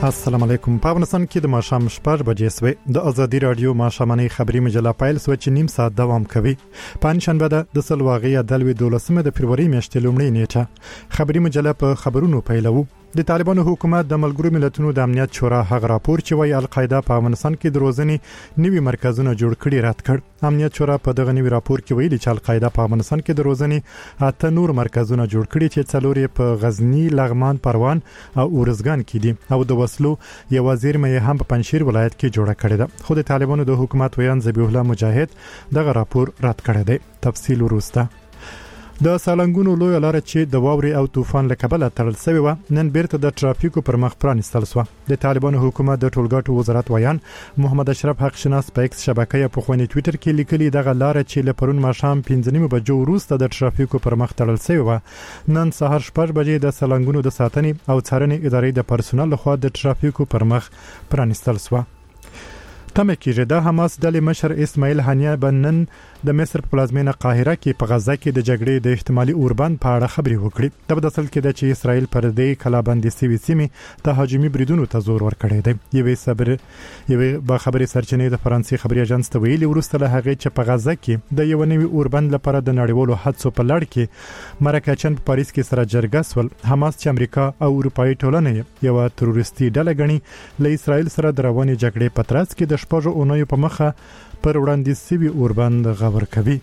السلام علیکم. په افغانستان کې د ماښام 6 بجې سوې د ازادي رادیو ماښامنۍ خبری مجله پایل سو چې نیم ساعت دوام کوي. پنځشنبه د سلواغي عدالوي 12 د فروری میاشتې لومړۍ نیټه خبری مجله په خبرونو پیلوو. د طالبانو حکومت د ملګرو ملتونو د امنیت شورا هغه راپور چې وايي القاعده په افغانستان کې د روزنې نوي مرکزونه جوړ کړي رد کړ. امنیت شورا په دغه نوي راپور کې ویلي چې القاعده په افغانستان کې د روزنې 8 نور مرکزونه جوړ کړي چې څلور په غزنی، لغمان، پروان او اورزګان کې دي او د وسلو یو وزیر مې هم په پنځشیر ولایت کې جوړه کړې ده. خو د طالبانو د حکومت ویان ذبیح الله مجاهد دغه راپور رد کړی دی. تفصیل وروسته. د سالنګونو لوی لار چې د واوري او طوفان له کبله تړل شوی و نن بیرته د ټرافیکو پر مخ پرانستل شو. د طالبانو حکومت د ټولګټو وزارت ویان محمد اشرف حق شناس په ایکس شبکې په خواني ټوئیټر کې لیکلي دغه لار چې له پرون ماښام 15 بجو وروسته د ټرافیکو پر مخ تړل شوی و نن سهار 6 بجې د سالنګونو د ساتنې او څارنې ادارې د پرسونل لخوا د ټرافیکو پر مخ پرانستل شو. تمه کېږي د حماس ډلې مشر اسماعیل هانیه بنن د مصر په پلازمینه قاهره کې په غزه کې د جګړې د احتمالي اوربند په اړه خبري وکړي. د بدسل کې د چې اسرائیل پر دې کلابندې سوي سیمې د هاجمي بریدونو ته زور ورکړی دی. یوې با خبري سرچینې د فرانسې خبري اژانس ته ویلي ورسته له هغه چې په غزه کې د یو نوي اوربند لپاره د نړیوالو حادثو په لړ کې مراکچن په پاریس کې سره جرګه سول. حماس چې امریکا او اروپאי ټولنه یو تروریستي ډله غني له اسرائیل سره د رواني جګړې په ترڅ کې د شپږو اونیو په مخه پر وړاندې سوي اوربند غور کوي.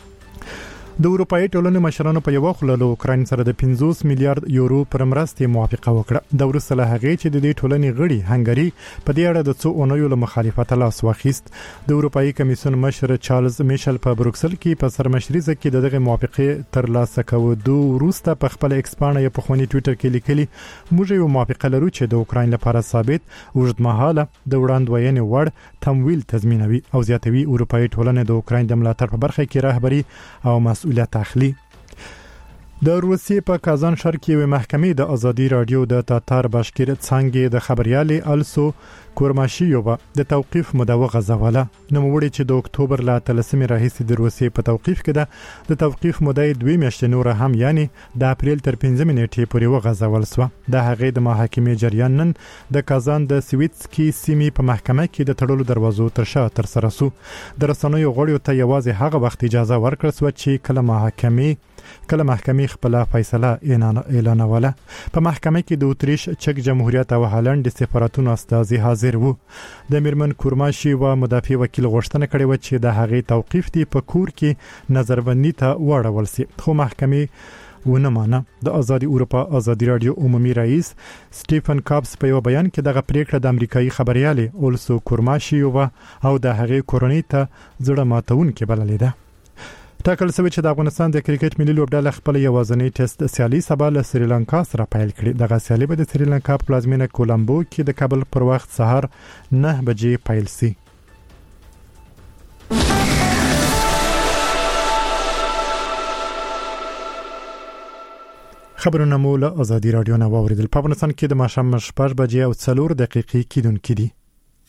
د اروپאי ټولنې مشرانو په یو خللو اوکرين سره د 50 میلیارډ یورو پر مرستې موافقه وکړه. د ورسره له هغه چې د دې ټولنې غړي هنګري په دې اړه د څو اونیو له مخالفت لاس واخیست. د اروپאי کمیسیون مشر چارلز میشل په بروکسل کې په سرمشريزه کې دغه موافقه تر لاسه کولو وروسته په خپل ایکسپانه په خوني ټوئیټر کې لیکلي موږ یو موافقه لرو چې د اوکرين لپاره ثابت اوږدمهاله د وړاندوینې وړ تمویل تضمینوي او زیاتوي. اروپאי ټولنه د اوکرين د ملاتړ په برخه کې رهبری او مسؤلیت اخلي. د روسیې په کازان ښار کې یو محکمې د ازادي رادیو د تاتار باشکیر څنګه د خبريالي السو کورماشیووا د توقيف مده وغځوله. نو وړي چې د اکتوبر لا 13 راهیسې د روسیې په توقيف کې د توقيف مده 2 میاشتې نور هم یعنی د اپریل تر 15 نیټې پورې وغځول شو. د هغې د محاکمې جریان نن د کازان د سویتسکی سیمې په محکمه کې د تړلو دروازو تر شا تر سره سو. د رسنیو غړیو ته یوازې هغه وخت اجازه ورکړل شو چې کله محکمې خپل فیصله اعلانوله. په محکمه کې د اتریش، چک جمهوریت او هالند د سفارتونو استازي حاضر وو. د میرمن کورماشي و مدافع وکیل غوښتنه کړې و چې د هغې توقيف دی په کور کې نظربندي ته واړول شي. خو محکمې ونه مانه. د ازادي اروپا ازادي رادیو عمومي رئیس سټیفن کابس په یو بیان کې دغه پریکړه د امریکایي خبريالي اولسو کورماشي او د هغې کورنۍ ته زړه ماتونکې بللې ده. ټاکل شوی چې د افغانستان د کرکټ ملي لوبډله خپل یوازنی ټیسټ سیالي سبا له سریلانکا سره پیل کړي. دغه سیالي به د سریلانکا په پلازمینه کولمبو کې د کابل پر وخت سهار 9 بجې پیل شي. خبرونه مو له ازادي رادیو نه واوریدل. په افغانستان کې د ماښام 6 بجې او 4 دقیقې کېدونکې دي.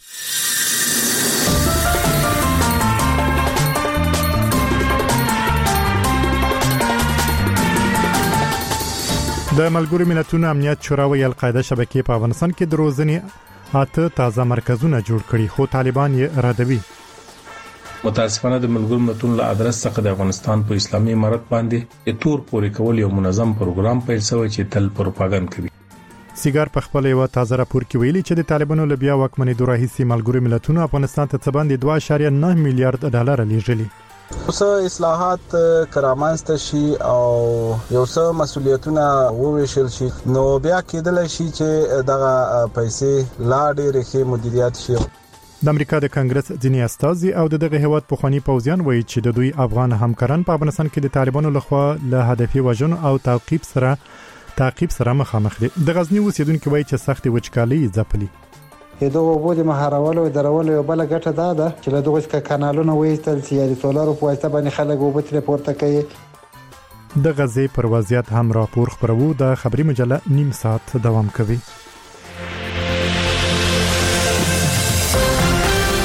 د ملګرو ملتونو امنیت شورا او القاعده شبکې په افغانستان کې د روزنې 8 تازه مرکزونه جوړ کړي خو طالبان یې ردوي. متاسفانه د ملګرو ملتونو له ادرس څخه د افغانستان په اسلامي امارت باندې تور پورې کول یو منظم پروګرام پیل شوی چې تل پروپاګاندا کوي. سیګار په خپل یو تازه راپور کې ویلي چې د طالبانو له بیا واکمنۍ دوه راهیسې ملګرو ملتونو افغانستان ته باندې 2.9 میلیارډ ډالر لیږلي. اوس اصلاحات کرامانست شي او یو څه مسولیتونه وویشل شي نو بیا کېدل شي چې دغه پیسې لا ډېرې ښه مدیریت شي. د امریکا د کانګرس ځینې استازي او دغه هیواد پخوانی پوځیان وایي چې د دوی افغان همکاران په افغانستان کې د طالبانو لخوا له هدفي وژنو او تعقیب سره مخامخ دي. د غزنی اوسیدونکو وایي چې سخت وچکالي ځپلي. دغه وبو د مهارولو درولو یو بل ګټه ده چې له دغه کانالونو وېستل سي د سولر په واسطه باندې خلک وبو تر پورته کوي. د غزې پر وضعیت هم راپور خبرو. د خبري مجله نیم ساعت دوام کوي.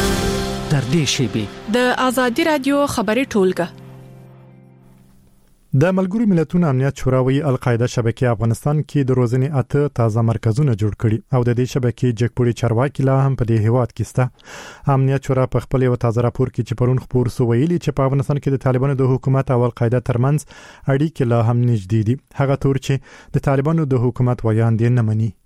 در دې شی به د ازادي رادیو خبري ټولګه د ملګرو ملتونو امنیت شورا وی القاعده شبکې افغانستان کې د روزنې 8 تازه مرکزونه جوړ کړي او د دې شبکې جګپوري چارواکي لا هم په دې هیواد کې سته. امنیت شورا په خپل یو تازه راپور کې چې پرون خبر سو ویلي چې په افغانستان کې د طالبانو د حکومت او القاعده ترمنځ اړیکې لا هم نږدې دي. هغه تور چې د طالبانو د حکومت ویاندې نه مني.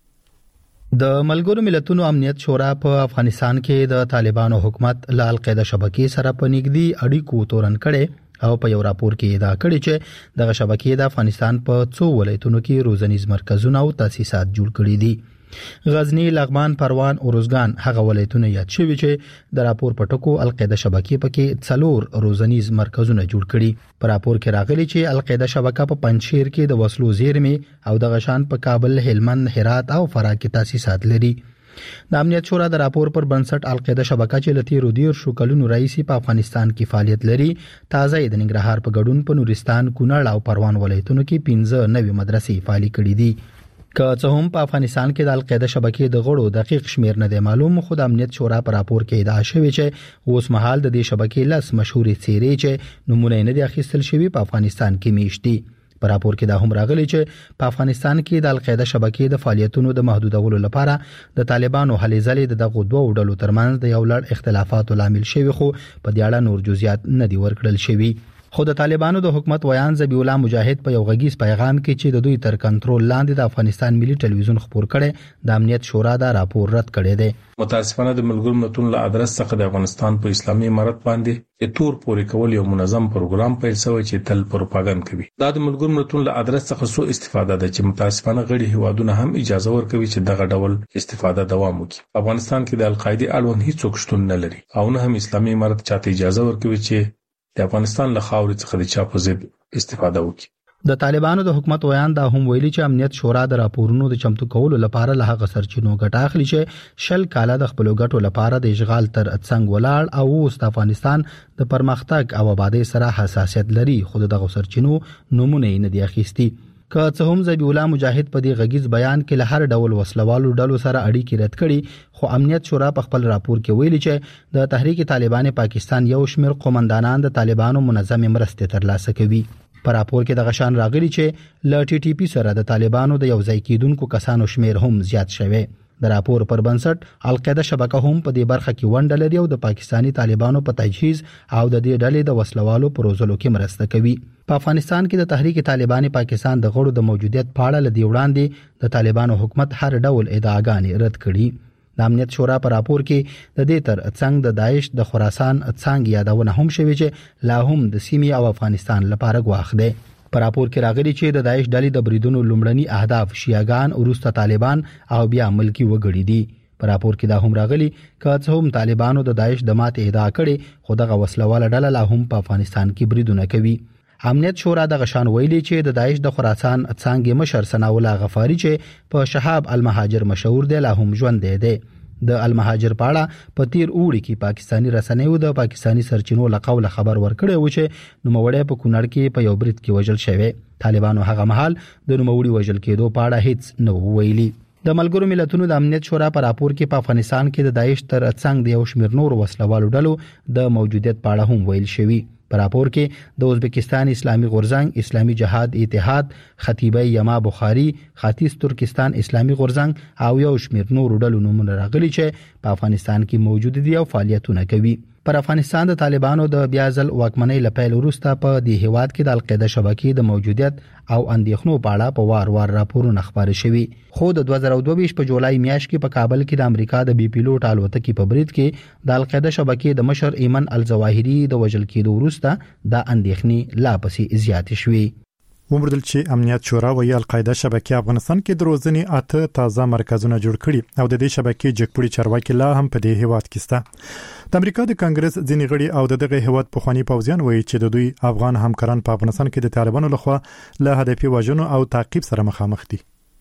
د ملګرو ملتونو امنیت شورا په افغانستان کې د طالبانو حکومت له القاعده شبکې سره په نږدې اړیکو تورن کړي او په یو راپور کې دا کړی چې دغه شبکې د افغانستان په څو ولایتونو کې روزنیز مرکزونه او تاسیسات جوړ کړي دي. غزنی، لغمان، پروان او روزګان هغه ولایتونه یاد شوي چې د راپور په ټکو القاعده شبکې پکې 4 روزنیز مرکزونه جوړ کړي. په راپور کې راغلي چې القاعده شبکه په پنځشیر کې د وسلو زیرمې او د غشان په کابل، هلمند، هرات او فراه کې تاسیسات لري. د امنیت شورا د راپور پر بنسټ القاعده شبکه چې لتیرو دیر شو کلونو رئیسي په افغانستان کې فعالیت لري، تازه د ننګرهار په ګډون په نورستان، کونړ او پروان ولایتونو کې 15 نوې مدرسې فعالي کړې دي. که څه هم په افغانستان کې د القاعده شبکې د غړو دقیق شمیر نه دی معلوم، خو د امنیت شورا په راپور کې ادعا شوې چې اوس مهال د دې شبکې لس مشهورې څیرې چې نمونه نه دي اخیستل شوی په افغانستان کې میشتي. په راپور کې دا هم راغلی چې په افغانستان کې د القاعده شبکې د فعالیتونو د محدودولو لپاره د طالبانو هلې ځلې د دغو دوه ډلو ترمنځ د یو لړ اختلافاتو لامل شوی، خو په دې اړه نور جزئیات نه دي ورکړل شوی. خو د طالبانو د حکومت ویان ذبیح الله مجاهد په یو غږیز پیغام کې چې د دوی تر کنټرول لاندې د افغانستان ملي ټلویزیون خبر کړي د امنیت شورا دا راپور رد کړی دی. متاسفانه د ملګرو ملتونو له ادرس څخه د افغانستان په اسلامي امارت باندې تور پورې کول یو منظم پروګرام پیل شوی چې تل پروپاګاندا کوي. دا د ملګرو ملتونو له ادرس څخه سو استفاده ده چې متاسفانه غړي هیوادونه هم اجازه ورکوي چې دغه ډول استفاده دوام وکړي. افغانستان کې د القاعده اړوند هیڅ شتون نه لري او نه هم اسلامي امارت چاته اجازه ورکوي چې د افغانستان له خاورې څخه د چا په ضد استفاده وکړي. د طالبانو د حکومت ویان دا هم ویلي چې امنیت شورا د راپورونو د چمتو کولو لپاره له هغه سرچینو ګټه اخلي چې شل کاله د خپل ګټو لپاره د اشغال تر څنګ ولاړ او اوس د افغانستان د پرمختګ او آبادی سره حساسیت لري، خو دغه سرچینو نمونه نه دي اخیستي. که څه هم ذبیح الله مجاهد په دې غږیز بیان کې له هر ډول وسلوالو ډلو سره اړیکې رد کړي، خو امنیت شورا په خپل راپور کې ویلي چې د تحریک طالبان پاکستان یو شمېر قومندانان د طالبانو منظمې مرستې ترلاسه کوي. په راپور کې د غشان راغلي چې ل ټي ټي پی سره د طالبانو د یو ځای کېدونکو کسانو شمیر هم زیات شوی. د راپور پر بنسټ القاعده شبکه هم په دې برخه کې ونډه لري او د پاکستانی طالبانو په تجهیز او د دې ډلې د وسلوالو پر روزلو کې مرسته کوي. په افغانستان کې د تحریک طالبان پاکستان د غړو د موجودیت په اړه لدی وړاندې د طالبانو حکومت هر ډول ادعاګانې رد کړي. د امنیت شورا په راپور کې د دې تر څنګ د داعش د خراسان څنګه یادونه هم شوی چې لا هم د سیمې او افغانستان لپاره ګواښ دی. په راپور کې راغلي چې د داعش ډلې د بریدونو لومړني اهداف شیعاګان، وروسته طالبان او بیا ملکی وګړي دي. په راپور کې دا هم راغلي که څه هم طالبانو د داعش د ماتې ادعا کړې، خو دغه وسلواله ډله لا هم په افغانستان کې بریدونه کوي. امنیت شورا د غشان ویلي چې د داعش د خراسان څنګه مشر ثناءالله غفاری چې په شهاب المهاجر مشهور دی لا هم ژوند دی. د المهاجر په اړه په تیر اوړي کې پاکستانی رسنیو د پاکستانی سرچینو له قوله خبر ورکړی و چې نوموړی په کونړ کې په یو برید کې وژل شوی. طالبانو هغه مهال د نوموړي وژل کېدو په اړه هیڅ نه ویلي. د ملګرو ملتونو د امنیت شورا په راپور کې په افغانستان کې د داعش تر څنګ د یو شمېر نور وسلوالو ډلو د موجودیت په اړه هم ویل شوی. په راپور کې د ازبکستان اسلامي غورځنګ، اسلامي جهاد اتحاد، خطیبه یما بخاری، ختیځ ترکستان اسلامي غورځنګ او یو شمېر نور ډلو نومونه راغلي چې په افغانستان کې موجود دي او فعالیتونه کوي. پر افغانستان د طالبانو د بیا ځل واکمنۍ لپاره وروسته په دې هیواد کې د القاعده شبکې د موجودیت او اندېښنو په اړه په وار راپورونه خبري شوي. خو د 2022 په جولای میاشت کې په کابل کې د امریکا د بي پیلوټ الوتکې په برید کې د القاعده شبکې د مشر ایمن الظواهری د وژل کېدو وروسته د اندېښنې لا پسې زیات شوي. ومردل چې امنیت شورا وی القاعده شبکې افغانستان کې د روزنې 8 تازه مرکزونه جوړ کړي او د دې شبکې جګپوري چارواکي لا هم په دې هیواد کې سته. د امریکا د کانګرس ځینې غړي او دغه هیواد پخوانی پوځیان وایي چې د دوی افغان همکاران په افغانستان کې د طالبانو لخوا له هدفي وژنو او تعقیب سره مخامخ دي.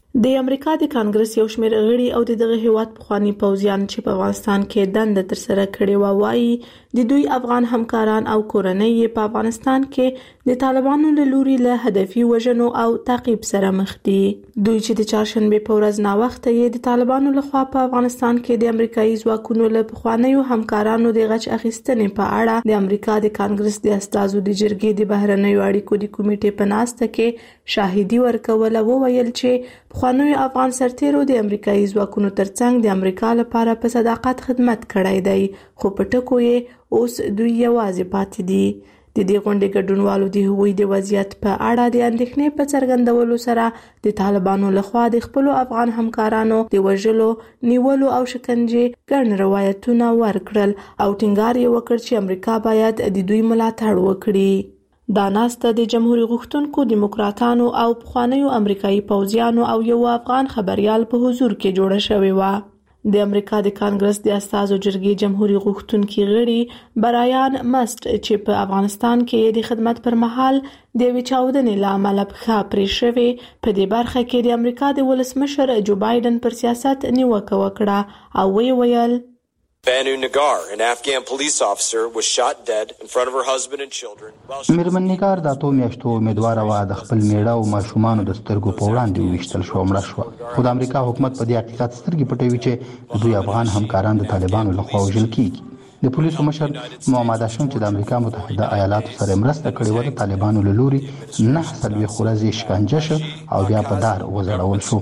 د امریکا د کانګرس یو شمېر غړي او دغه هیواد پخوانی پوځیان چې په افغانستان کې دنده تر سره کړې وایي د دوی افغان همکاران او کورنۍ په افغانستان کې د طالبانو له لوري له هدفي وژنو او تعقیب سره مخ دي. دوی چې د چهارشنبه په ورځ ناوخته یې د طالبانو لخوا په افغانستان کې د امریکایي ځواکونو له پخوانیو همکارانو د غچ اخیستنې په اړه د امریکا د کانګرس د استازو د جرګې د بهرنیو اړیکو د کمیټې په ناسته کې شاهدي ورکول او ویل چې پخوانیو افغان سرتیرو د امریکایي ځواکونو ترڅنګ د امریکا لپاره په صداقت خدمت کړی دی، خو په ټکو یې اوس دوی یوازې پاتې دي. د دې غونډې ګډونوالو د هغوی د وضعیت په اړه د اندېښنې په څرګندولو سره د طالبانو لخوا د خپلو افغان همکارانو د وژلو، نیولو او شکنجې ګڼ روایتونه ورکړل او ټینګار یې وکړ چې امریکا باید د دوی ملاتړ وکړي. دا ناسته د جمهوریت غوښتونکو دیموکراتانو او پخوانیو امریکایي پوځیانو او یو افغان خبريال په حضور کې جوړه شوې وه. د امریکا د کانګرس د استازو جرګې جمهوریت غوښتونکي غړي برایان مست چې په افغانستان کې د خدمت پر مهال د چاودنې لامل په پرې شوې په دې برخه کې د امریکا د ولسمشر جو بایدن پر سیاست نیوکه وکړه او ویل Banu Nagar, an Afghan police officer, was shot dead in front of her husband and children. میرمن نگار د اتو میاشتو امیدواره وه د خپل میړه او ماشومانو د سترګو په وړاندې وویشتل شوه، مړه شوه. خو د امریکا حکومت په دې حقیقت سترګې پټوي چې د دوی افغان همکاران د طالبانو لخوا وژل کیږي. د پولیسو مشر محمد هاشم چې د امریکا متحده ایالاتو سره مرسته کړې وه د طالبانو له لوري 9 ورځې شکنجه شو او بیا په دار وځړول شو.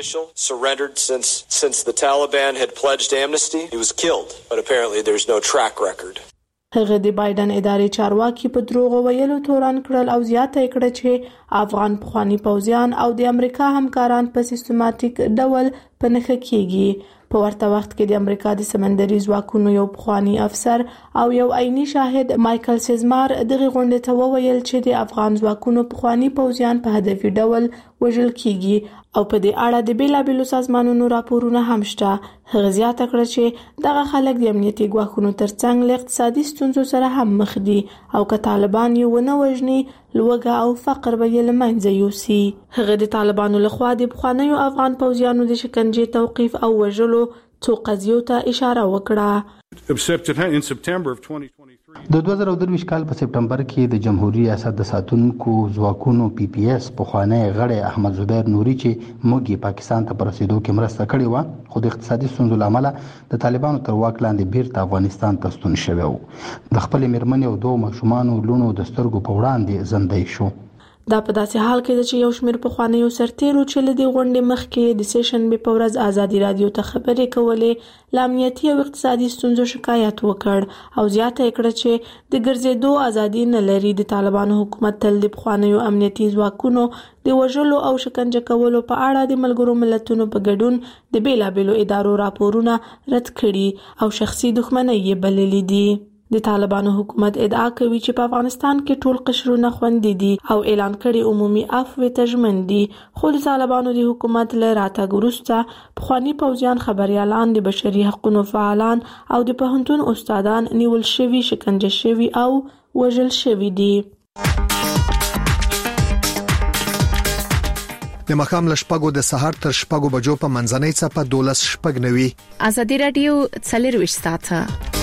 Since the Taliban had pledged amnesty, he was killed, but apparently there's no track record. هغه د بایدن ادارې چارواکي په دروغ ویلو تورن کړل او زیاته کړه چې افغان پخوانی پوځیان او د امریکا همکاران په سیستماتیک ډول په نښه کیږي. په ورته وخت کې د امریکا د سمندري ځواکونو یو پخوانی افسر او یو عیني شاهد مایکل سیزمار دغه غونډې ته وویل چې د افغان ځواکونو پخوانی پوځیان په هدفي ډول وژل کیږي او په دې اړه د بیلابیلو سازمانونو راپورونه هم شته. هغه زیاته کړه چې دغه خلک د امنیتي ګواښونو ترڅنګ له اقتصادي ستونزو سره هم مخ دي او که طالبان یې ونه وژني لوږه او فقر به یې له منځه یوسي. هغه د طالبانو لخوا د پخوانیو افغان پوځیانو د شکنجې توقیف او وژلو څو قضیو ته اشاره وکړه. د 2023 کال په سپټمبر کې د جمهوریت ریاست د ساتونکو ځواکونو PPS پخوانی غړی احمد زبیر نوري چې موږ پاکستان ته پر رسیدو کې مرسته کړې و، خو د اقتصادي ستونزو لامل د طالبانو تر واک لاندې بیرته افغانستان ته ستون شوی و. د خپل میرمنې او 2 ماشومانو لونو د سترګو په وړاندې زندۍ شو. دا په داسې حال کې چې یو شمېر پخوانیو سرتیرو چې له دې غونډې مخکې د سیشنبې په ورځ ازادي رادیو ته خبرې کولې له امنیتي او اقتصادي ستونزو شکایت وکړ او زیاته کړه چې د ګرځېدو ازادي نه لري. د طالبانو حکومت تل د پخوانیو امنیتي ځواکونو د وژلو او شکنجه کولو په اړه د ملګرو ملتونو په ګډون د بیلابیلو ادارو راپورونه رد کړي او شخصي دښمنۍ یې بللې دي. د طالبانو حکومت ادعا کوي چې په افغانستان کې ټول قشرونه خوندي دي او اعلان کړي عمومي عفو ته ژمن دي، خو د طالبانو د حکومت له راتګ وروسته پخواني پوځیان، خبريالان، د بشري حقوقو فعالان او د پوهنتون استادان نیول شوي، شکنجه شوي او وژل شوي دي. د مخام لشپګو د سحر تر شپګو بجو په منځنۍ څپه 12:09 ازادي رادیو 24 ساعته.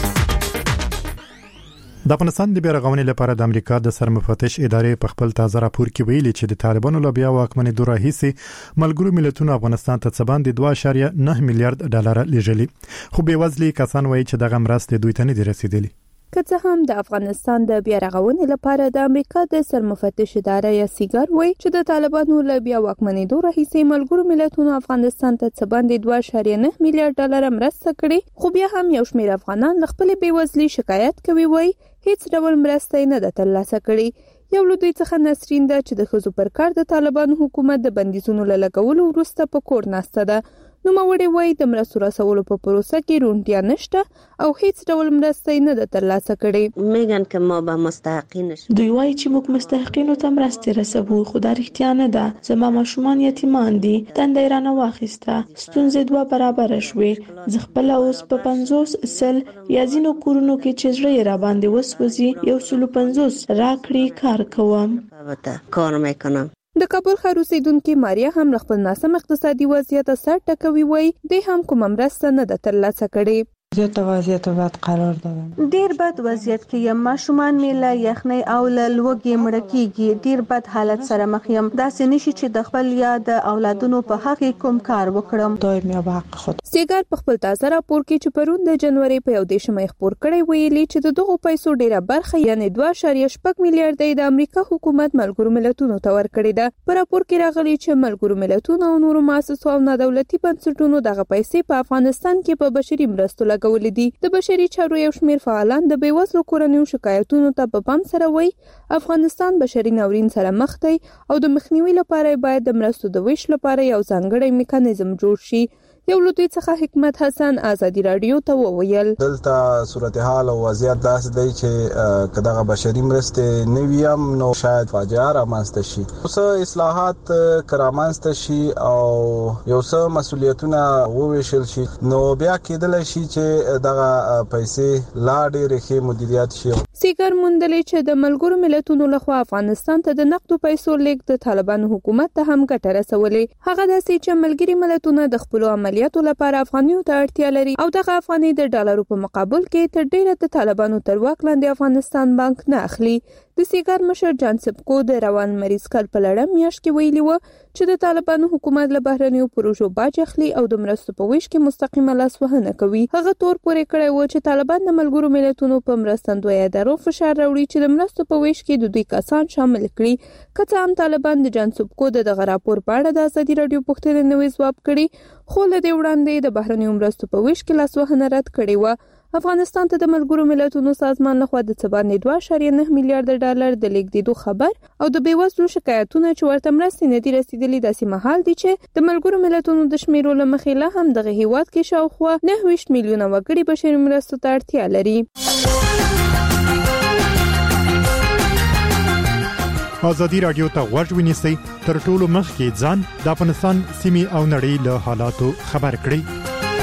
د افغانستان د بیرغونې لپاره د امریکا د سرمفتش ادارې په خپل تازه راپور کې ویلي چې د طالبانو لوبیا واکمنې دوره هیڅ ملګرو ملتونو افغانستان ته څباندې 2.9 میلیارډ ډالر لېږلي، خو بیوزلي کسان وایي چې دغه مرستې دوی ته نه دي رسیدلي. که څه هم د افغانستان د بیرغونې لپاره د امریکا د سرمفتش اداره یا سیګار وایي چې د طالبانو لوبیا واکمنې دوره هیڅ ملګرو ملتونو افغانستان ته څباندې 2.9 میلیارډ ډالر مرسته کړي، خو بیا هم یو شمېر افغانان له خپل بیوزلي شکایت کوي، وایي هیڅ ډول مرسته نه ده ترلاسه کړې. یو له دوی څخه نسرین ده چې د ښځو پر کار د طالبانو حکومت د بندیزونو له لګولو وروسته په کور ناسته ده. نوموړې وایي د مرستو رسولو په پروسه کې روڼتیا نشته او هیڅ ډول مرسته نه ده ترلاسه کړې. میگن که ما به مستحقین دوی وایي چې موږ مستحقینو ته مرستې رسوو، خو دا رښتیا نه ده. زما ماشومان یتیمان دي، دنده یې رانه واخیسته، ستونزې 2 برابره شوې. زه خپل اوس په 50 یا ځینو کورونو کې چې زړه یې را باندې وسوځي 150 راکړي کار کوم. کار میکنم. د کابل ښار اوسیدونکو ماریا هم خپل ناسم اقتصادي وضعیت سره ټکوي وای د هم کوم مرسته نه د ترلاسه کړي. زیاته وضعیت بد قرار دادم. ډیر بد وضعیت کې یم. ماشومان مې له یخنۍ او له لوږې مړه کیږي. ډیر بد حالت سره مخ یم. داسې نشي چې د خپل یا د اولادونو په حق کوم کار وکړم. دایم یا حق خود. سیګار په خپل تازه راپور کې چې پرون د جنوري په 1 خبر کړی ویلي چې د دغو پیسو ډیره برخه یعنی 2.8 میلیارډ د امریکا حکومت ملګرو ملتونو ته ورکړي ده. په راپور کې راغلي چې ملګرو ملتونو او نورو مؤسسو او نه-دولتي بنسټونو دغه پیسې په افغانستان کې په بشري مرستو ولې دي. د بشري چارو یو شمېر فعالان د بیوزلو کورنیو شکایتونو ته په پام سره وایي افغانستان بشري ناورین سره مخ دی او د مخنیوي لپاره باید د مرستو د ویش لپاره یو ځانګړی میکانیزم جوړ شي. یو له دوی څخه حکمت حسن ازادي رادیو ته وویل دلته صورتحال او وضعیت داسې دی چې کداغه بشري مرستې نویم نو شاید فاجعه رامنځته شي. اوس اصلاحات کرامنځته شي او یو څه مسولیتونه وویشل شي نو بیا کېدل شي چې دغه پیسې لا ډېرې ښې مدیریت شي. سیګر موندلې چې د ملګرو ملتونو لخوا افغانستان ته د نقدو پیسو لیږد د طالبانو حکومت ته هم ګټه رسولې. هغه داسې چې ملګري ملتونه د خپل عملیاتو لپاره افغانیو ته اړتیا لري او دغه افغاني د ډالرو په مقابل کې تر ډیره د طالبانو تر واک لاندې افغانستان بانک نه اخلي. د سیګر مشر جان سپکو د روان مریض کال په لړم میاشت کې ویلي و چې د طالبانو حکومت له بهرنیو پروژو باج اخلي او د مرستو په ویش کې مستقیمه لاسوهنه کوي. هغه تور پورې کړی و چې طالبان د ملګرو ملتونو په مرستندوی ادارو فشار راوړي چې د مرستو په ویش کې د دوی کسان شامل کړي. که څه هم طالبان د جان سپکو دغه راپور په اړه د ازادي رادیو پوښتنې نوې ځواب کړي خو له دې وړاندې د بهرنیو مرستو په ویش کې لاسوهنه رد کړې و. افغانستان ته د ملګرو ملتونو سازمان لخوا د 2.9 میلیارډ ډالر د لیږدېدو خبر او د بیوزلو شکایتونه چې ورته مرستې نه دي رسیدلې داسې مهال دي چې د ملګرو ملتونو د شمیرو له مخې لا هم دغه هیواد کې شاوخوا 29 میلیونه وګړي بشري مرستو ته اړتیا لري. ازادي رادیو ته غوږ ونیسئ تر ټولو مخکې ځان د افغانستان سیمې او نړۍ له حالاتو خبر کړئ.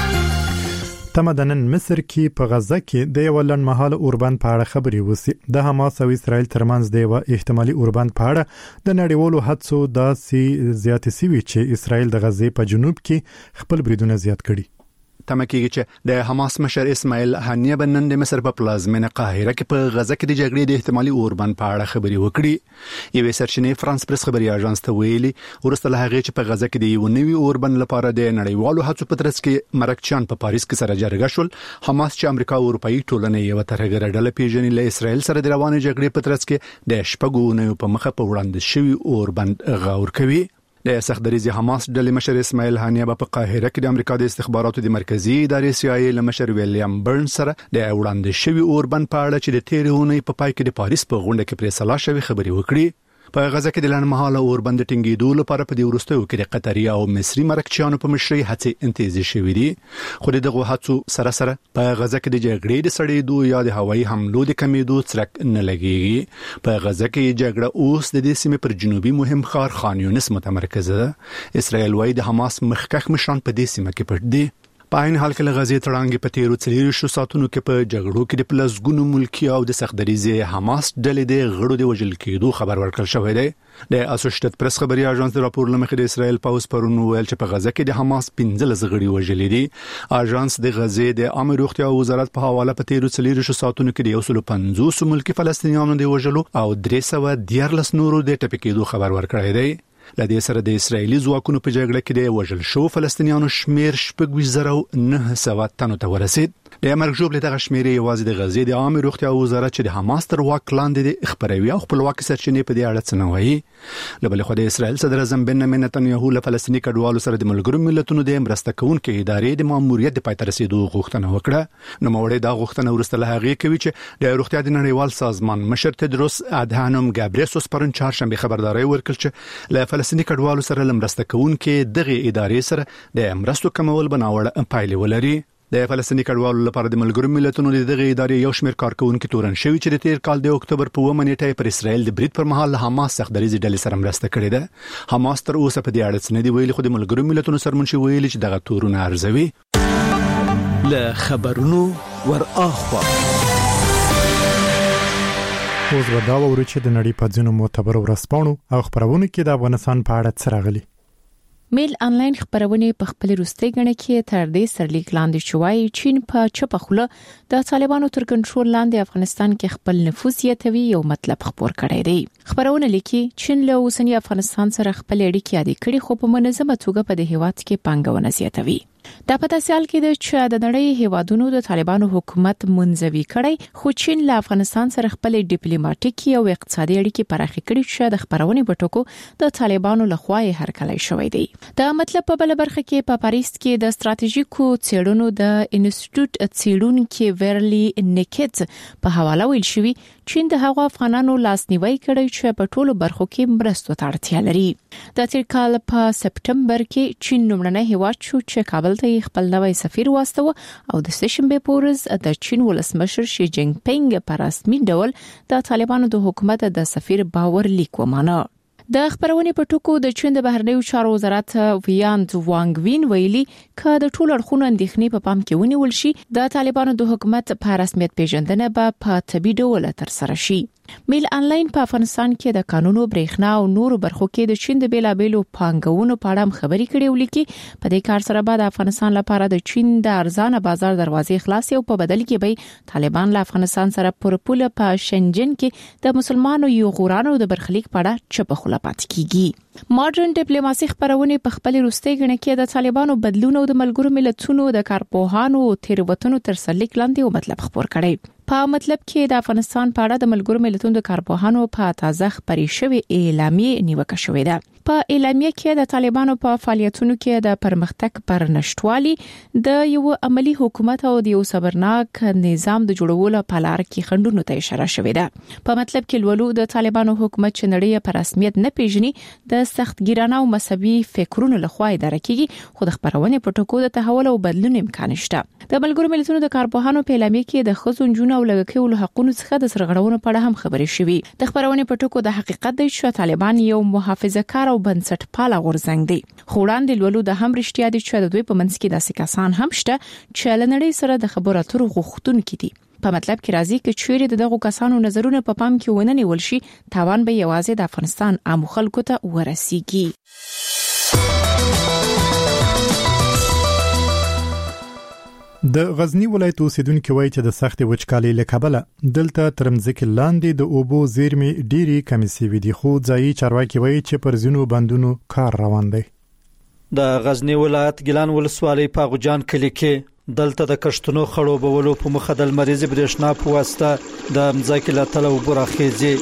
تمدنن مصر کې په غزه کې د یو لنډمهاله اوربند په اړه خبرې وسی. د حماس او اسرائیل ترمنځ د یو احتمالي اوربند په اړه د نړیوالو هڅو داسې زیاتې سوي چې اسرائیل د غزې په جنوب کې خپل بریدونه زیات کړي. تمه کېږي چې د حماس مشر اسماعیل هانیه بنن د مصر په پلازمینه قاهره کې په غزه کې د جګړې د احتمالي اوربند په اړه خبرې وکړي. یوې سرچینې فرانس پریس خبري اژانس ته ویلي ورسته له هغې چې په غزه کې د یو نوي اوربند لپاره د نړیوالو هڅو په ترڅ کې مرکچیان په پاریس کې سره جرګه شول. حماس چې امریکا او اروپאי ټولنې یو ترهګر ډله پیژني له اسرائیل سره د روانې جګړې په ترڅ کې د شپږو په مخه په وړاندې شوی اوربند غور کوي. د سختدریزي حماس ډلې مشر اسماعیل هانیه په قاهره کې د امریکا د استخباراتو د مرکزی ادارې CIA له مشر ویلیام برنز سره د وړاندې شوی اوربند په اړه چې د تیرې اونۍ په پای کې د پاریس په غونډه کې پرې سلا شوی خبري وکړي. په غزه کې د لنډمهاله اوربند ټینګېدو لپاره په دې وروستیو کې د قطري او مصري مرکچیانو په مشرۍ هڅې انتهازي شوې دي. خو دغه هڅو سره سره په غزه کې د جګړې د سړېدو یا د هوایي حملو د کمیدو څرک نه لګېږي. په غزه کې جګړه اوس د دې سیمې پر جنوبي مهم ښار خان یونس متمرکز ده. اسرائیل وايي د حماس مخکښ مشران په دې سیمه کې پټ دي. په عین حال کې لغزي تړانګې په تیرو 40 ساعتونو کې په جګړو کې د پلسګونو ملکی او د سختدریزي حماس ډلې د غړو د وژل کېدو خبر ورکړل شوی دی. د اسوسییټډ پریس خبري اژانس د راپور لمخې د اسرائیل پاوز پرون ویل چې په غزه کې د حماس 15 غړي وژل دي. اژانس د غزې د عامه روغتیا وزارت په حواله په تیرو 40 ساعتونو کې د 150 ملکی فلسطینیانو د وژلو او 314 نورو د ټپي کېدو خبر ورکړی دی. لدې سره د اسرایلی ځواکونو په جګړه کې د وژل شو فلسطینیانو شمیر 9,900 تنو ته ورسید. د امریکا جوړ له دغه شمیرې یوازې د غزې د عامه روغتیا وزارت چې د حماس تر واک لاندې د خبروي او خپلواکي سرچینې په دې اړه څه نه وایي. له بل خوا د اسرائیل صدر اعظم بنیامین نتنیاهو له فلسطیني کډوالو سره د ملګرو ملتونو د مرسته کوونکې ادارې د ماموریت د پاتې رسیدو غوښتنه وکړه. نو موړې دا غوښتنه ورسته له هغه کوي چې د روغتیا د نړیوال سازمان مشر تدروس ادهانوم ګابریسوس پرون چهارشنبه خبرداري ورکړه چې له فلسطیني کډوالو سره مرسته کوونکې دغه ادارې سره د مرستو کمول بناوړه پایلې ولري. د فلسطیني کډوالو لپاره د ملګرو ملتونو د دغه ادارې یو شمېر کارکونکو تورن شوی چې د تیر کال د اکتوبر په 1 نیټه پر اسرائیل د برید پر مهال حماس سختدریزي ډلې سره مرسته کړې ده. حماس تر اوسه په دې اړه څه نه دی ویلي خو د ملګرو ملتونو سرمنشي ویلي چې دغه تورونه ارزوي. له خبرونو ور اخوا اوس ودا ووري چې د نړۍ په ځینو معتبرو ورځپاڼو او خبرونو کې د افغانستان په اړه څه راغلي. میل انلاین خبرونه په خپل روستي غنه کې تر دې سرلیک لاندې شوی چین په چپه خوله د طالبانو تر کنټرول لاندې افغانستان کې خپل نفوذ یتوي یو مطلب خبر کړی دی. خبرونه لیکي چین له اوسنی افغانستان سره خپل اړیکې عادي کړي خو په منظمه توګه په دې هیواد کې پانګونه زیاتوي. دا په داسې حال کې چې د نړۍ هیوادونو د طالبانو حکومت منځوي کړي خو چین له افغانستان سره خپل ډیپلوماټیکي او اقتصادي اړیکې پراخې کړي چې د خبرونې په ټکو د طالبانو لخوا یې هرکلی شوی دی. دا مطلب په بل برخه کې په پاریس کې د ستراتیژیکو څېړنو د انسټیټیوټ څېړونکو ورلی نیکټ په حواله ویل شوی چین د هغو افغانانو لاسنیوي کړی چې په ټولو برخو کې مرستو ته اړتیا لري. د تیر کال په سپټمبر کې چین لومړنی هیواد شو چې کابل ته خپل نوی سفیر واستاوه او د سشنبه پورز د چین ولسمشر شي جینګ پینګ په رسمي ډول د طالبانو د حکومت د سفیر باور لیک ومانه. د خبرونې په ټکو د چین د بهرنیو چارو وزارت ویانت وانګ وین ویلي ک د ټولو اړخونو اندېښنې په پام کې ونیول شي د طالبانو د حکومت په رسمیت پیژندنه په طبي ډول تر سره شي. میل انلاین په افغانستان کې د قانونو برېښنا او نورو برخو کې د چین د بیلابېلو پانګونو په اړه خبري کړي ولیکي په دې کار سره بعد افغانستان لپاره د چین د ارزانه بازار دروازې خلاصې او په بدل کې به طالبان له افغانستان سره پر پوله په شنجن کې د مسلمانانو یو غورانو د برخلیک په اړه چپه خوله پاتې کیږي. ماډرن ډیپلوماسي خبرونه په خپل روستي غنه کې د طالبانو بدلون او د ملګرو ملتونو د کارپوهانو تیروتنو تر سرلیک لاندې او مطلب خبر کړي. په مطلب کې د افغانستان په اړه د ملګرو ملتونو د کارپوهانو په تازه خبري شوی اعلامیه نیوکه شوې ده. په اعلامیه کې د طالبانو په فعالیتونو کې د پرمختګ پر نشټوالي د یو عملی حکومت او د یو صبرناک نظام د جوړولو په لار کې خندونو ته اشاره شوې ده. په مطلب کې ولولو د طالبانو حکومت چې نړۍ په رسمیت نه پیژني د سختګیرانه او مذهبي فکرونو لخوا اداره کیږي خو د خبرونې په ټکو د تحول او بدلون امکان شته. د ملګرو ملتونو د کارپوهانو په اعلامیه کې د خزو جون او لګکیو حقوقو څخه د سرغړونو په اړه هم خبرې شوې. د خبرونې په ټکو د حقیقت دی چې طالبان یو محافظه‌کار او بنسټپال غورځنګ دی. خو وړاندې ولولو د هم رښتیا دي چې د دوی په منځ کې داسې کسان هم شته چې لنړۍ سره د خبرو اترو غوښتونکي دي. په مطلب کې راځي چې چیرې دغه کسانو نظرونه په پام کې ونه نیول شي تاوان به یوازې د افغانستان عام خلکو ته ورسیږي. د غزنی ولایت اوسیدونکو وایي چې د سختي وچکالۍ له کبله دلته ترمځکه لاندې د اوبو زیرمې ډيري کمی سوي دي خو ځایي چارواکي وایي چې پر ځینو بندونو کار روان دی. د غزنی ولایت ګیلان ولسوالۍ په غوجان کلی کې دلته د کشتونو خړوبولو په مخه د مریض برېښنا په واسطه د مځکې له تله اوبو راخېږي.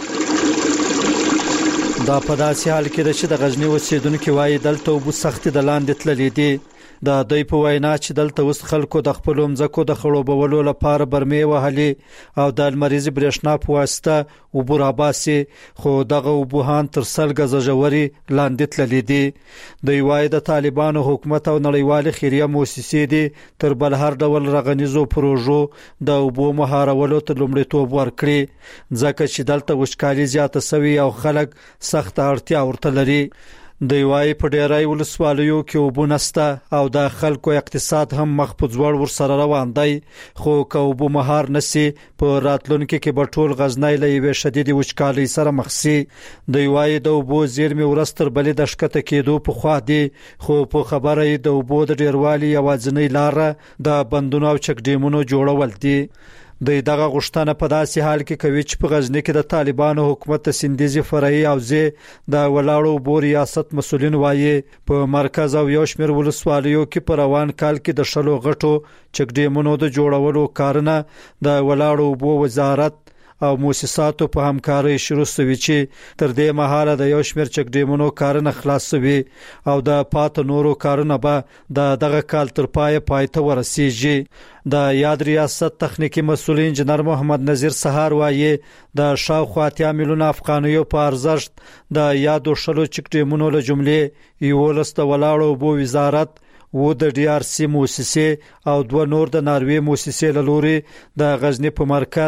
دا په داسې حال کې ده چې د غزنی اوسیدونکو وایي دلته اوبو سختي د لاندې تللې دي. د دوی په وینا چې دلته اوس خلکو د خپل مځکو د خړوبولو لپاره برمې وهلي او د مریض برېښنا په واسطه اوبو راباسي خو دغه اوبوهان تر سل غزه ژوري لاندې تللې دي. دوی وایي د طالبانو حکومت او نړیوال خیریه مؤسسې دي تر بل هر ډول رغنیزو پروژو د اوبو مهارولو ته لومړیتوب ورکړي ځکه چې دلته وچکالي زیاته شوې او خلک سخت اړتیا ورته لري. دوی وایي په ډیرای ولسوالیو کې اوبو نسته او د خلکو اقتصاد هم مخ په ځوړ ور سره روان دی خو که اوبو مهار نسی په راتلونکي کې به ټول غزنی له یوې شدید وچکالۍ سره مخ شي. دوی وایي د اوبو زیرمې ورستر بلې د شکته کېدو په خوا دي خو په خبره یې د اوبو د ډیروالي یوازینۍ لار د بندونو او چک ډیمونو جوړول دي. دغه غشتنه په داسې حال کې کوي چې په غزنی کې د طالبانو حکومت سندیزي فرعي حوزه د ولاړو بو ریاست مسولین وایي په مرکز او یو شمېر ولسوالیو کې په روان کال کې د شلو غټو چک ډیمونو د جوړولو کارونه د ولاړو بو وزارت او مؤسساتو په همکارۍ شروع شوي چې تر دې مهاله د یو شمېر چک ډیمونو کارونه خلاص شوي او د پات نورو کارونه به دغه کال تر پای ته ورسیږي. د یاد ریاست تخنیکی مسؤل انجنیر محمد نذیر سهار وایي د شاوخوا 80 میلیون افغانیو په ارزښت د یادو شلو چک ډیمونو له جملې یو لست ولاړو بو وزارت و د ډي ار سي مؤسسه او دوه نور د ناروې مؤسسې له لوري د غزنی په مرکز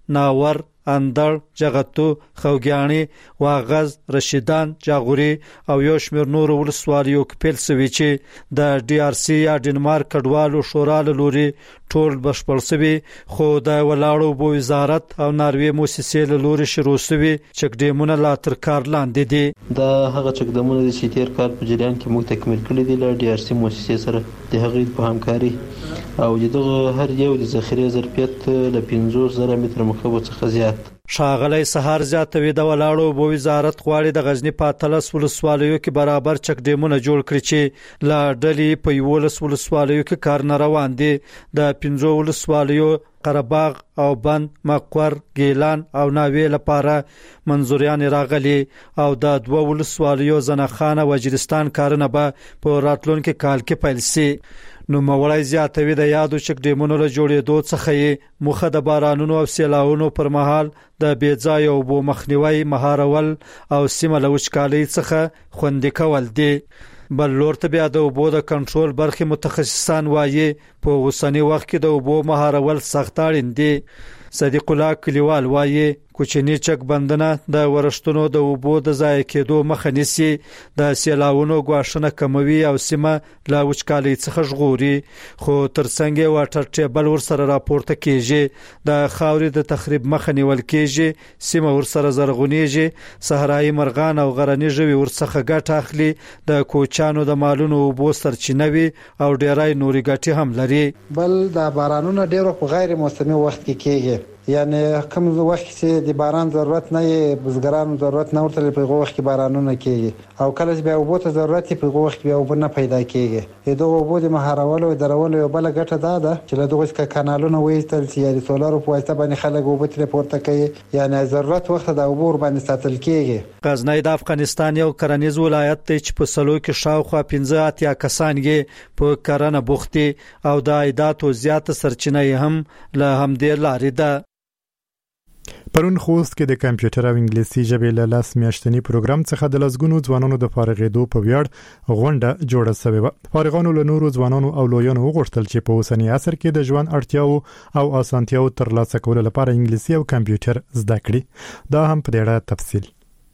ناور، اندړ، جغتو، خوګیانی، واغز، رشیدان، جاغوري او یو شمېر نور ولسوالیو کپل سوي چې د ډي آر سي یا ډنمارک کډوالو شورا لوري ټول بشپړ سوي، خو د ولاړو بو وزارت او ناروې موسسې لوري شروع سوي چک ډیمونه لا تر کار لاندې دي. دا هغه چک ډیمونه چې تیر کال په جریان کې موږ تکمیل کړی دي ل ډي آر سي موسسې سره د هغې په همکاري او دغه هر یو د ذخیره ظرفیت ل 50,000 متر مکعب څخه زیات. شاغلی سهار زیاتوي د ولاړو بو وزارت غواړي د غزنی په اتلس ولسوالیو کې برابر چک ډیمونه جوړ کړي چې لا ډلې په 11 ولسوالیو کې کار نه روان دي. د 15 ولسوالیو قرهباغ او بند، مقور، ګیلان او ناوې لپاره منظوریان راغلي او د 2 ولسوالیو زنخانه وجرستان کارونه به په راتلونکي کال کې پیل شي. نو موړای زیاتوي د یادو چک ډیمونو له جوړېدو څخه یې مخه د بارانونو او سیلاونو پر مهال د بیځای او بو مخنیوي مهارول او سیمه له وچکالۍ څخه خوندي کول دي. بل لور ته بیا د اوبو د کنټرول برخې متخصصان وایي په اوسنی وخت کې د اوبو مهارول سخت اړین دي. صدیق الله کلیوال وایي کوچنی چک بندونه د ورښتونو د اوبو د ضایع کېدو مخه نیسي، د سیلاونو غواښنه کموي او سیمه لا وچکالۍ څخه ژغوري. خو ترڅنګ واټر ټیبل ورسره راپورته کیږي، د خاورې د تخریب مخه نیول کیږي، سیمه ورسره زرغونیږي، صحرایي مرغان او غرنی ژوي ورڅخه ګټه اخلي، د کوچانو د مالونو اوبو سرچینه وي او ډیرای نوري ګټې هم لري. بل د بارانونو ډیرو په غیر موسمي وخت کې کیږي، یعنی کوم وخت چې د باران ضرورت نه وي، بزګرانو ضرورت نه ورته په وخت کې بارانونه کیږي او کله چې بیا اوبو ته ضرورت په وخت کې بیا اوبه نه پیدا کیږي. دغه اوبو د مهارولو او درولو یو بل ګټه ده چې له دغه کانالونو وېستل چې یا د سولارو په واسطه باندې خلک اوبه تر پورته کوي، یعنی ضرورت وخت د اوبو باندې ساتل کیږي. غزنی د افغانستان یو کرنیز ولایت دی چې په سلو کې شاوخوا 15 کسان یې په کرنه بوختي او د عایداتو زیاته سرچینه هم له همدې لارې ده. پرون خوست کې د کمپیوټر او انګلیسي ژبې له لاس میاشتنی پروګرام څخه د لسګونو ځوانانو د فارغېدو په ویاړ غونډه جوړه شوې و. فارغانو له نورو ځوانانو او لویانو وغوښتل چې په اوسنی عصر کې د ژوند اړتیاو او اسانتیاو ترلاسه کولو لپاره انګلیسي او کمپیوټر زده کړي. دا هم په دې اړه تفصیل.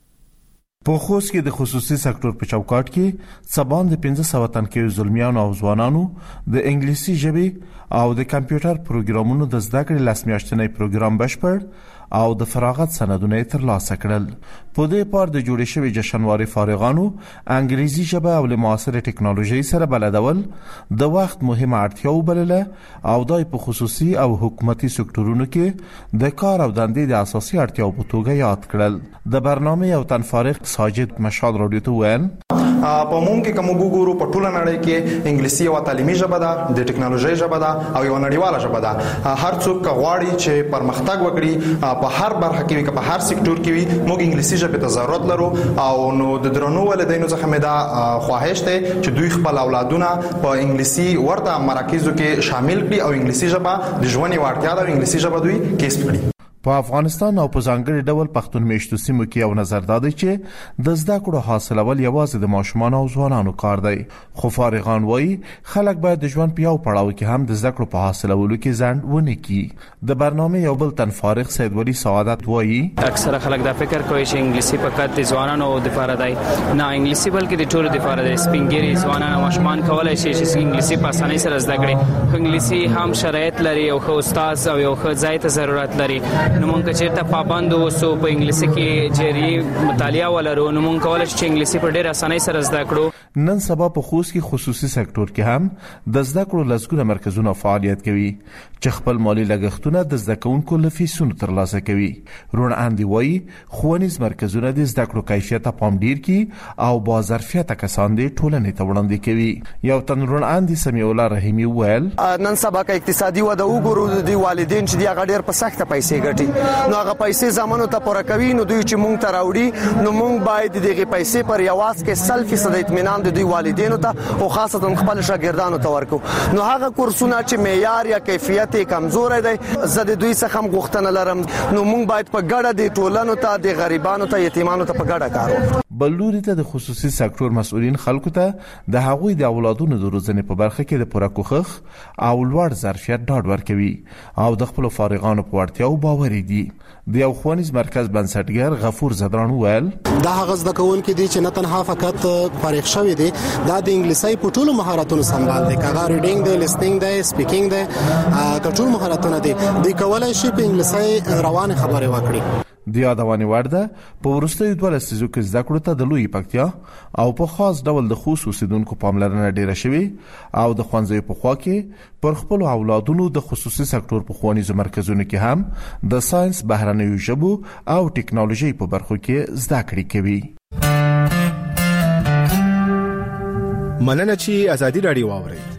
په خوست کې د خصوصي سکتور په چوکاټ کې سبان د 1500 تن کې زلمیانو او ځوانانو د انګلیسي ژبې او د کمپیوټر پروګرامونو د زده کړې لاس میاشتنی پروګرام بشپړ او د فراغت سندونه ترلاسه کړل. په دې پار د جوړې شوی جشنواري فارغانو انګلیسي ژبه او له معاصره ټکنالوژي سره بلدول د وخت مهمه اړتیا وبلله او دای په خصوصي او حکومتي سکتورونو کې د کار او دندې د اساسي اړتیاو په توګه یاد کړل. د برنامه یو تن فارغ ساجد مشال رادیو ته ویل په موږ کې کوم ګورو په ټوله نړۍ کې انګلیسي یو تعلیمي ژبه ده، د ټکنالوژي ژبه ده او یو نړیواله ژبه ده. هر څوک غواړي چې پرمختګ وکړي په هر برخه کې په هر سکتور کې وي، موږ انګلیسي ژبه ته ضرورت لرو او نو د درنو ولدینو څخه مې دا خواهش ده چې دوی خپل اولادونه په انګلیسي ورته مراکزو کې شامل کړي او انګلیسي ژبه د ژوند یو اړتیا ده او انګلیسي ژبه دوی کسب کړي. په افغانستان او په ځانګړي ډول پښتون میشتو سیمو کې یو نظر دادی چې د زده کړو حاصلول یوازې د ماشومان او ځوانانو کار دی، خو فارغان وایي خلک باید د ژوند په یو پړاو کې هم د زده کړو په حاصلولو کې ځنډ ونه کړي. د برنامه یو بل تن فارغ سید ولی سعادت وایي اکثره خلک دا فکر کوي چې انګلیسي فقط د ځوانانو لپاره دی، نه انګلیسي بلکې د ټولو لپاره دی. سپینګری ځوانان او ماشومان کولای شي چې انګلیسي په اسانۍ سره زده کړي. انګلیسي هم شرایط لري او خو استاد او یو ښه ځای ته ضرورت لري. نو مونږ چې پابند اوسو په انګلیسي کې جری مطالعه ولرو نو مونږ کولای شو چې انګلیسي په ډېر اسانۍ سره زده کړو. نن سبا په خوست کې خصوصي سکتور کې هم د زده کړو لسګونه مرکزونه فعالیت کوي چې خپل مالی لګښتونه د زده کوونکو له فیسونو ترلاسه کوي. روڼ اندي وایي ښوونیز مرکزونه د زده کړو کیفیت ته پام ډیر کړي او با ظرفیت کسان د ټولنې ته وړاندې کوي. یو تن روڼ اندي سمیع الله رحیمی ویل نن سبا کې اقتصادي وده وګورو د والدین چې دی غډیر په سخته پیسې ګټي، نو هغه پیسې زمونږ ته پوره کوي، نو دوی چې مونږ ته راوړي نو مونږ باید دغه پیسې پر یواز کې 100% اطمینان د دوی والدینو ته او خاصتا خپل شاګردانو ته ورکو. نو هغه کورسونه چې معیار یا کیفیت کمزور دی زده دوی څخه هم غوښتنه لرم، نو مونږ باید په ګډه د ټولنو ته د غریبانو ته یتیمانو ته په ګډه کار وکړو. بلوري ته د خصوصي سکتور مسؤلین خلکو ته د هغوی د اولادونو د روزنې په برخه کې د پوره کوښښ او لوړ ظرفیت ډاډ ورکوي او د خپل فارغانو په وړتیاو باور دي. د یو ښوونیز مرکز بنسټګر غفور زدران وویل دا هغه زده کوونکي دي چې نه تنها فقط فارغ شوي دي، دا د انګلیسي په ټولو مهارتونو سمبال دي، کاغه ریډینګ دی، لیسنینګ دی، سپیکینګ دی، ټول مهارتونه دي. دوی کولای شي په انګلیسي روانه خبرې وکړي. د یادونې وړ ده په وروستیو 12 لسیزو کې زده کړو ته د لوی پکتیا او په خاص ډول د خوست اوسیدونکو پاملرنه ډیره شوې او د ښوونځیو په خوا کې پر خپل اولادونو د خصوصي سکتور په ښوونیزو مرکزونو کې هم د ساينس، بهرنیو ژبو او ټکنالوژي په برخو کې زده کړې کوي. مننه چې ازادي رادیو واوري.